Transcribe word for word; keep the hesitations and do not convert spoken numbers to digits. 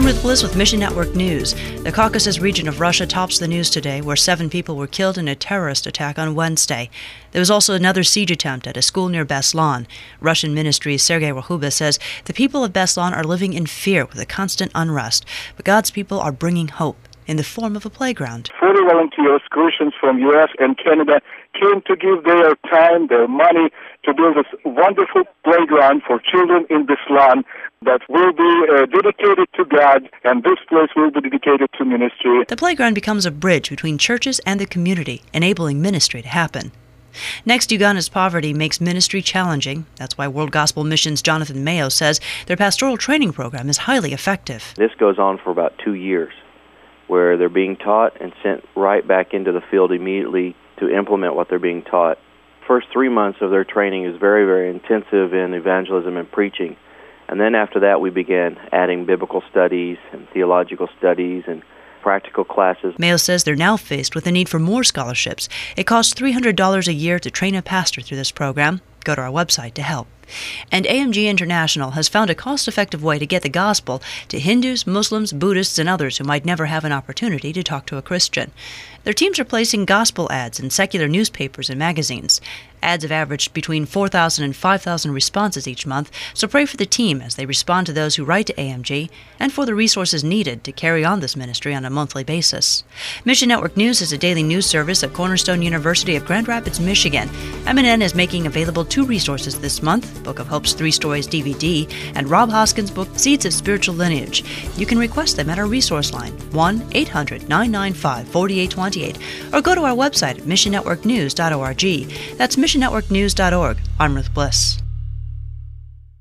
I'm Ruth Bliss with Mission Network News. The Caucasus region of Russia tops the news today, where seven people were killed in a terrorist attack on Wednesday. There was also another siege attempt at a school near Beslan. Russian Ministry's Sergei Rakhuba says the people of Beslan are living in fear with a constant unrest, but God's people are bringing hope in the form of a playground. forty volunteers, Christians from U S and Canada, came to give their time, their money, to build this wonderful playground for children in Beslan that will be uh, dedicated to God, and this place will be dedicated to ministry. The playground becomes a bridge between churches and the community, enabling ministry to happen. Next, Uganda's poverty makes ministry challenging. That's why World Gospel Mission's Jonathan Mayo says their pastoral training program is highly effective. This goes on for about two years, where they're being taught and sent right back into the field immediately to implement what they're being taught. First three months of their training is very, very intensive in evangelism and preaching. And then after that, we began adding biblical studies and theological studies and practical classes. Mayo says they're now faced with the need for more scholarships. It costs three hundred dollars a year to train a pastor through this program. Go to our website to help. And A M G International has found a cost-effective way to get the gospel to Hindus, Muslims, Buddhists, and others who might never have an opportunity to talk to a Christian. Their teams are placing gospel ads in secular newspapers and magazines. Ads have averaged between four thousand and five thousand responses each month, so pray for the team as they respond to those who write to A M G and for the resources needed to carry on this ministry on a monthly basis. Mission Network News is a daily news service at Cornerstone University of Grand Rapids, Michigan. M N N is making available two resources this month, Book of Hope's Three Stories D V D and Rob Hoskins' book, Seeds of Spiritual Lineage. You can request them at our resource line, one eight hundred nine nine five four eight two eight, or go to our website at mission network news dot org. That's mission network news dot org. I'm Ruth Bliss.